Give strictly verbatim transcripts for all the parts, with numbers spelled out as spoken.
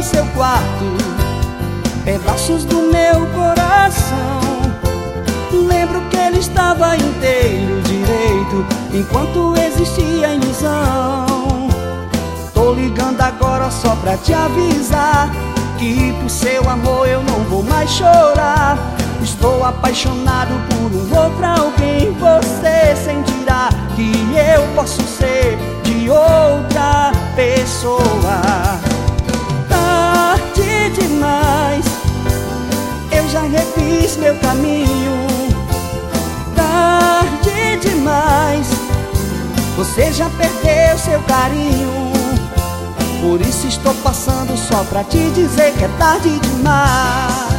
no seu quarto pedaços do meu coração. Lembro que ele estava inteiro direito enquanto existia ilusão. Tô ligando agora só pra te avisar que por seu amor eu não vou mais chorar. Estou apaixonado por um outro alguém. Você sentirá que eu posso ser de outra pessoa. Tarde demais, eu já refiz meu caminho. Tarde demais, você já perdeu seu carinho. Por isso estou passando só pra te dizer que é tarde demais.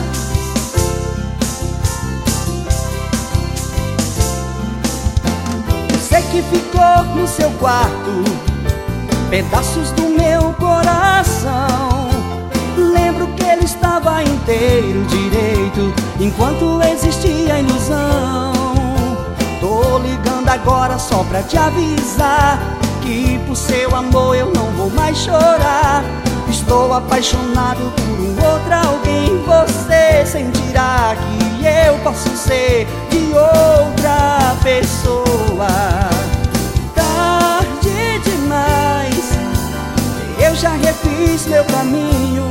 Sei que ficou no seu quarto pedaços do meu coração. Lembro que ele estava inteiro direito enquanto existia ilusão. Tô ligando agora só pra te avisar que por seu amor eu não vou mais chorar. Estou apaixonado por um outro alguém. Você sentirá que eu posso ser de outra pessoa. Tarde demais, eu já refiz meu caminho.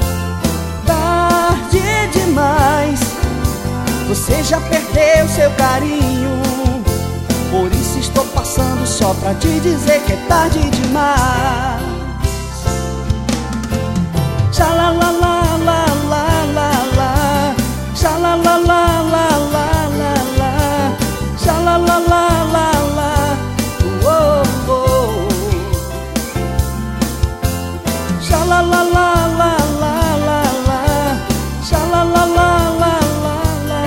Tarde demais, você já perdeu seu carinho. Por isso estou passando só pra te dizer que é tarde demais. Xalalalalalalala, xalalalalalalala, xalalalala, oh, oh. Xalalalalalalala, xalalalalalalala,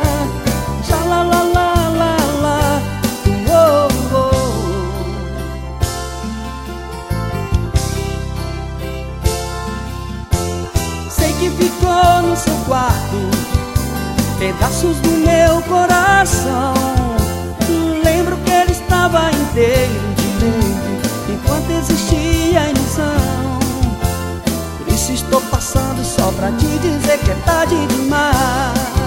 xalalalala, oh, oh. Sei que ficou no seu quarto pedaços do meu coração. Lembro que ele estava inteiro direito enquanto existia a ilusão. Por isso estou passando só pra te dizer que é tarde demais.